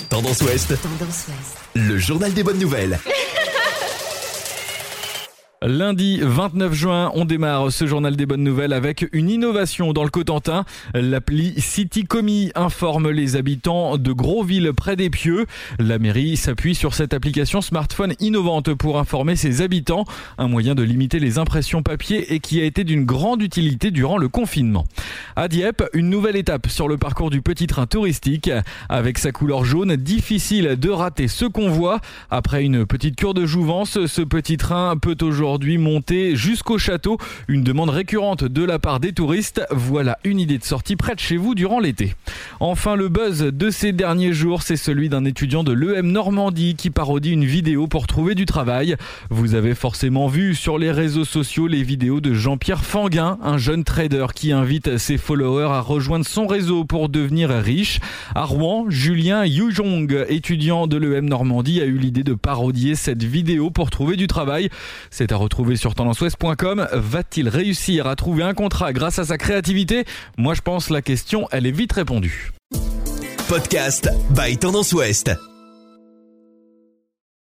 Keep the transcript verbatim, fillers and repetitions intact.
Tendance Ouest. Tendance Ouest. Le journal des bonnes nouvelles. Lundi vingt-neuf juin, on démarre ce journal des bonnes nouvelles avec une innovation dans le Cotentin. L'appli Citycomi informe les habitants de Grosville près d'Épieux. La mairie s'appuie sur cette application smartphone innovante pour informer ses habitants. Un moyen de limiter les impressions papier et qui a été d'une grande utilité durant le confinement. À Dieppe, une nouvelle étape sur le parcours du petit train touristique. Avec sa couleur jaune, difficile de rater ce convoi. Après une petite cure de jouvence, ce petit train peut aujourd'hui Aujourd'hui monter jusqu'au château, une demande récurrente de la part des touristes. Voilà une idée de sortie près de chez vous durant l'été. Enfin, le buzz de ces derniers jours, c'est celui d'un étudiant de l'E M Normandie qui parodie une vidéo pour trouver du travail. Vous avez forcément vu sur les réseaux sociaux les vidéos de Jean-Pierre Fanguin, un jeune trader qui invite ses followers à rejoindre son réseau pour devenir riche. À Rouen, Julien Yujong, étudiant de l'E M Normandie, a eu l'idée de parodier cette vidéo pour trouver du travail. C'est à retrouver sur tendance ouest point com. Va-t-il réussir à trouver un contrat grâce à sa créativité ? Moi je pense la question, elle est vite répondue. Podcast by Tendance Ouest.